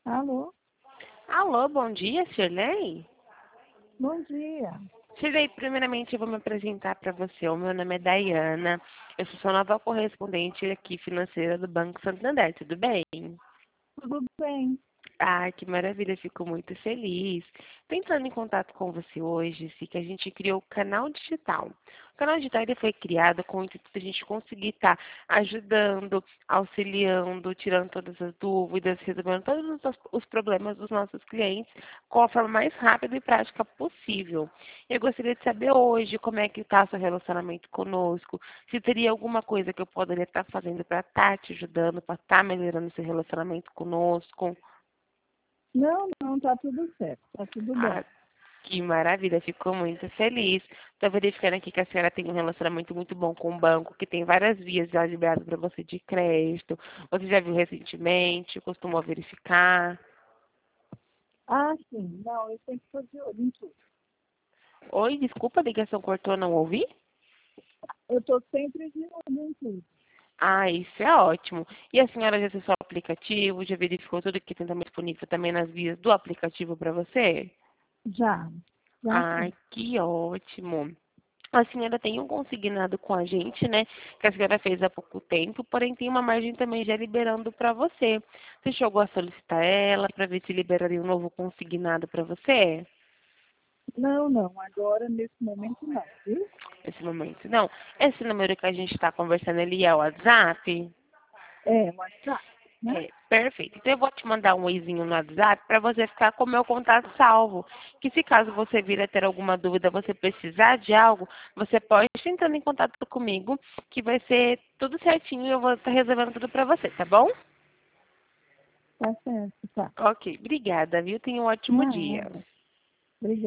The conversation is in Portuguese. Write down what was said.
Alô? Alô, bom dia, Shirley. Bom dia. Shirley, primeiramente eu vou me apresentar para você. O meu nome é Dayana. Eu sou sua nova correspondente aqui financeira do Banco Santander, tudo bem? Tudo bem? Ah, que maravilha, fico muito feliz. Tô entrando em contato com você hoje, que a gente criou o canal digital. O canal digital ele foi criado com o intuito de a gente conseguir estar ajudando, auxiliando, tirando todas as dúvidas, resolvendo todos os problemas dos nossos clientes com a forma mais rápida e prática possível. Eu gostaria de saber hoje como é que está seu relacionamento conosco, se teria alguma coisa que eu poderia estar fazendo para estar te ajudando, para estar melhorando seu relacionamento conosco. Não, tá tudo certo, tá tudo bem. Ah, que maravilha, fico muito feliz. Estou verificando aqui que a senhora tem um relacionamento muito bom com o banco, que tem várias vias já liberadas para você de crédito. Você já viu recentemente? Costumou verificar? Ah, sim, não, eu sempre estou de olho em tudo. Oi, desculpa, a ligação cortou, não ouvi? Eu estou sempre de olho em tudo. Ah, isso é ótimo. E a senhora já acessou o aplicativo, já verificou tudo que tem também disponível também nas vias do aplicativo para você? Já sim. Ai, que ótimo. A senhora tem um consignado com a gente, né? Que a senhora fez há pouco tempo, porém tem uma margem também já liberando para você. Você chegou a solicitar ela para ver se liberaria um novo consignado para você? Não, agora nesse momento não, viu? Nesse momento, não. Esse número que a gente está conversando, ele é o WhatsApp? É, WhatsApp, né? É, perfeito. Então eu vou te mandar um oizinho no WhatsApp para você ficar com o meu contato salvo. Que se caso você vir a ter alguma dúvida, você precisar de algo, você pode estar entrando em contato comigo, que vai ser tudo certinho e eu vou estar resolvendo tudo para você, tá bom? Tá certo, tá. Ok, obrigada, viu? Tenha um ótimo dia. Nada. Obrigada.